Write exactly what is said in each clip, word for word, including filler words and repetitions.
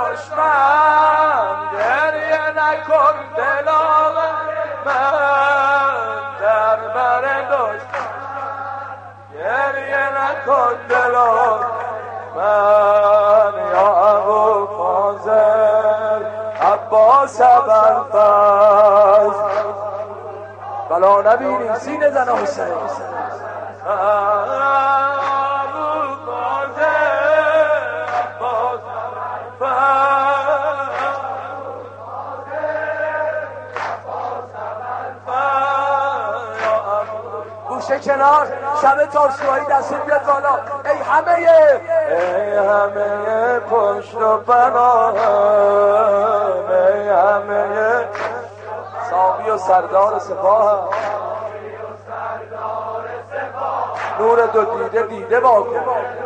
دشمن گریه نکن دلم من در بر دشمن گریه نکن دلم من یا ابو فاضل عباس ابوالفضل بلا نبینیم سینه زن حسین گوشه کنار شب تارسوهایی دستت بیاد بالا ای همه ای همه پشت و بناهم ای همه ساقی و سردار سپاهم نور دو دیده دیده با کن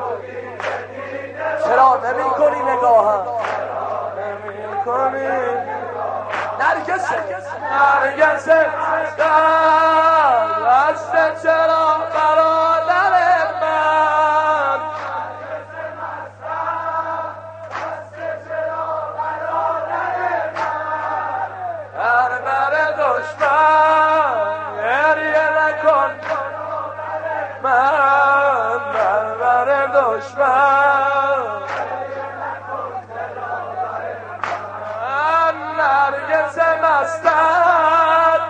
چرا نمی کنی نگاهم نمی کنی نرگسه نرگسه دست چرا برادر من هر بر دشمن گریه نکن من هر بر دشمن من نرگس مستم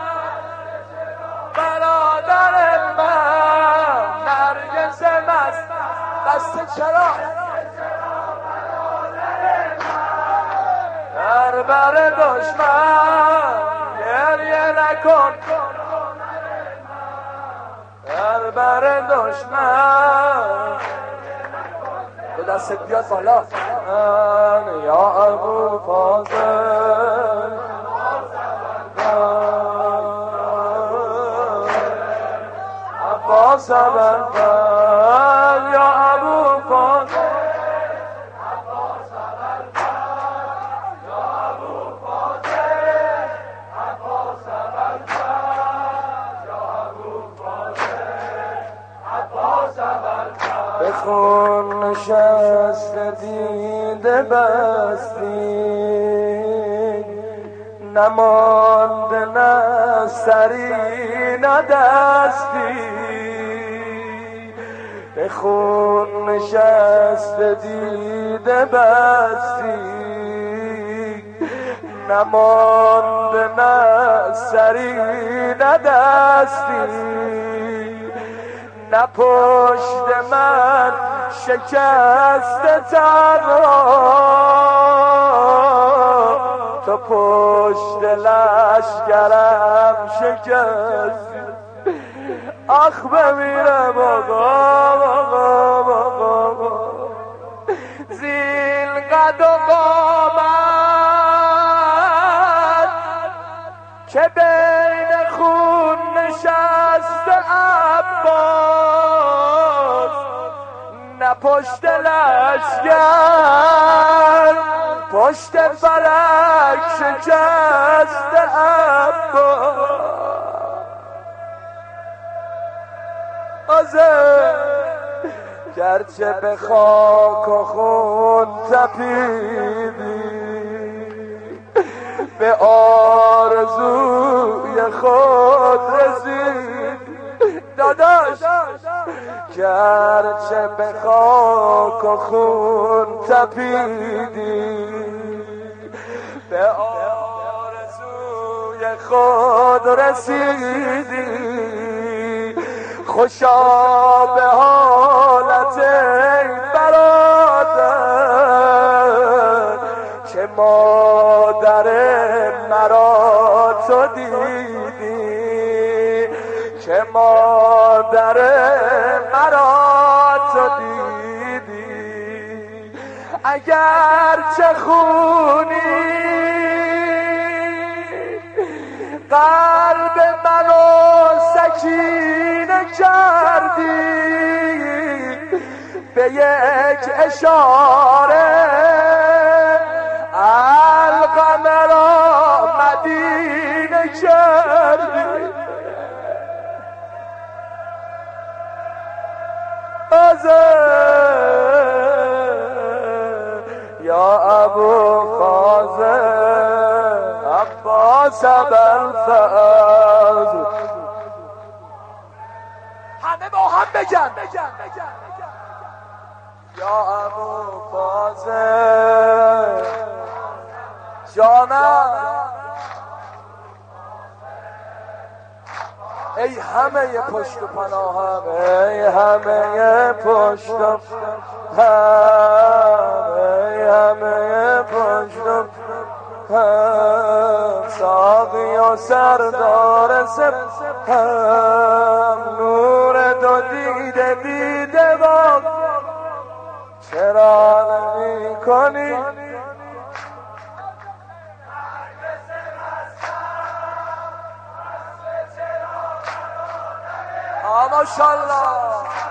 برادر من نرگس مست دست چرا هر بر دشمن گریه نکن هر بر دشمن تو دستت بیاد بالا من یا ابو فاضل عباس ابوالفضل یا ابو فاضل عباس ابوالفضل یا ابو فاضل عباس ابوالفضل یا ابو فاضل عباس ابوالفضل به خون نشست دیده بستی نمانده نه سری نه دستی به خون نشست دیده بستی نمانده نه سری نه دستی نه پشت من شکست تنها تو پشت لشکرم شکستی آخ بمیرم آقا آقا آقا زین قد و قامت که بین خون نشست عباس نه پشت لشکر پشت فلک شکست عباس گرچه به خاک و خون تپیدی به آرزوی خود رسید داداش گرچه به خاک و خون تپیدی به آرزوی خود رسیدی خوشا به حالت ای برادر که مادر مرا تو دیدی که مادر مرا تو دیدی اگر چه خونی قلب منو سکینه کردی به یک اشاره القم را مدینه کردی یا ابو فاضل عباس ابوالفضل. همه با هم بگن یا ابو فاضل جانم، ای همه پشت و پناهم، ای همه پشت و هم، ای همه پشت و هم، ساقی و سردار سپهم، نور دو دیده دیده با چرا نمی کنی ماشاءالله.